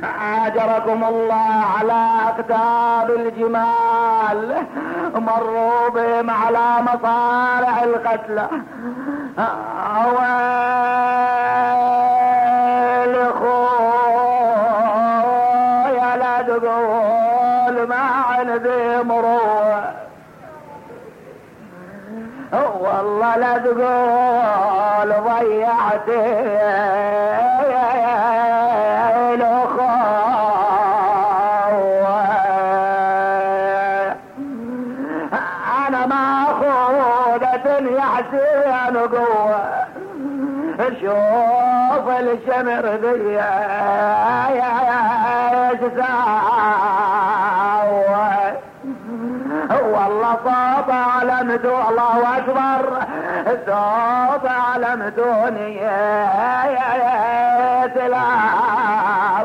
أجركم الله على أكتاب الجمال، مروا بهم على مصارع القتلى. أويل خويا لا تقول ما عندي مروة، والله لا تقول ضيعت الأخوة. أنا مأخوذة يا حسين قوة، شوف الشمر ذي يا تساوى، والله صوت علمته الله اكبر، صوت علمتوني يا تلاو.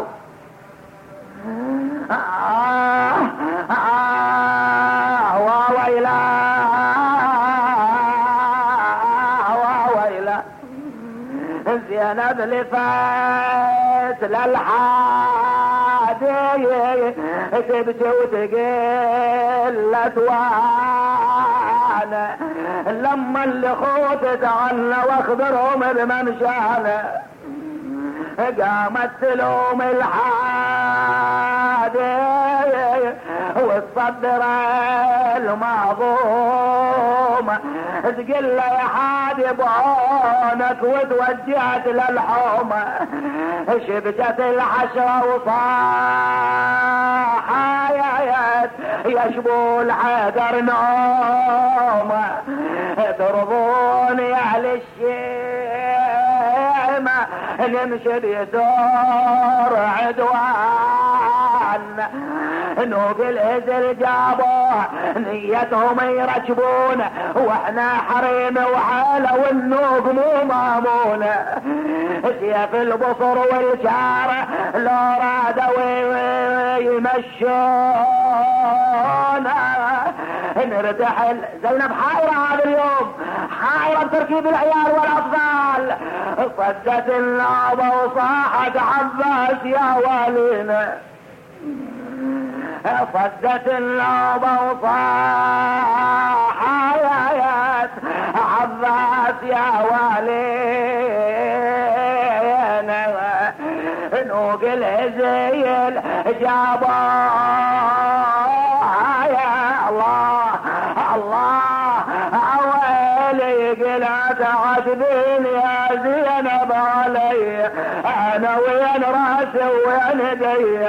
وويلا وويلا زينب لفات للحادي تبكي وتقلت وانا لما اللي خوت تعلى واخبرهم بممشانا قامت تلوم الحادي والصدر المعظوم تقول له يا حادي بعونك وتوجهت للحومة شبكت الحشرة وصاحيت يشبول حيدر نومة ترضون يا اهل الشيمة نمشي بيسور عدوان نوق الهزل جابوه نيتهم يركبون واحنا حريم وحالة والنوق مو مامونة سيف البصر والشارع لو رادوا يمشونا نرتحل. زينب حائرة هذا اليوم، حائرة بتركيب العيال والاطفال. صدت النابة وصاحت عباس يا والينا، صدت النابة وصاحت عباس يا والينا. نوق الهزيل جابوها يا الله الله اويلي قلت عتبين يا زينب علي انا وين راسي وين يدي.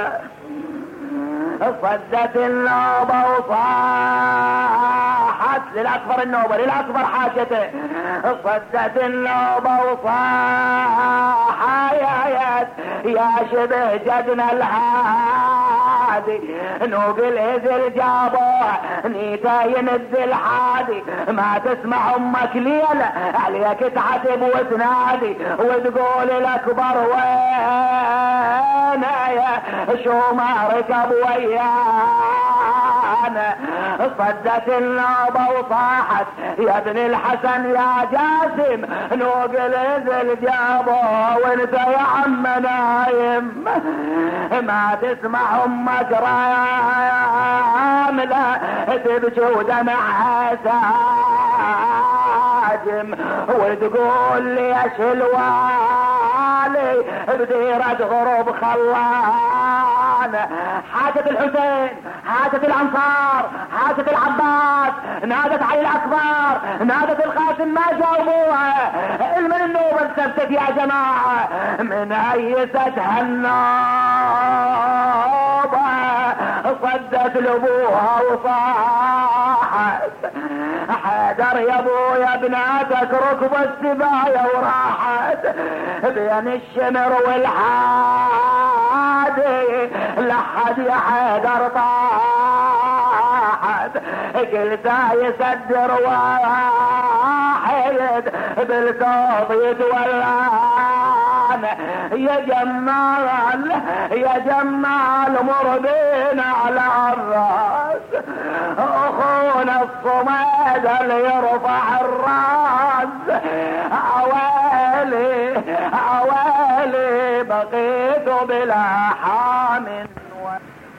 صدت النوبة وصاحت للأكبر النوبة للأكبر حاجته. صدت النوبة وصاحت يا شبه جدنا الهادي نوق الهزل جابوه نيتا يند الحادي. ما تسمع امك ليلة عليك تعتب وتنادي وتقول الاكبر وين يا شو ما ركب ويانا. صدت النوبة وصاحت يا ابن الحسن يا جاسم نوق الهزل جابوه وانت يا عم نايم. ما تسمع امك راملة تبكي ودمعها ساجم وتقول لي يا شلوالي بديرة غروب خلان. حاجة الحسين، حاجة الانصار، حاجة العباس نادت علي الاكبر، نادت القاسم ما جاوبوها. من النوبة السبتت يا جماعة من ايستها النوبة. صدت لابوها وصاحت حيدر يا ابويا بناتك ركب السبايا وراحت بين الشمر والحادي لحد يا حيدر طاحت. قلت يسدر واحد بالصوت يتولان. يا جمال يا جمال مر بينا على الراس اخونا الصمد اللي يرفع الراس. اويلي اويلي لي بقيت بلا حام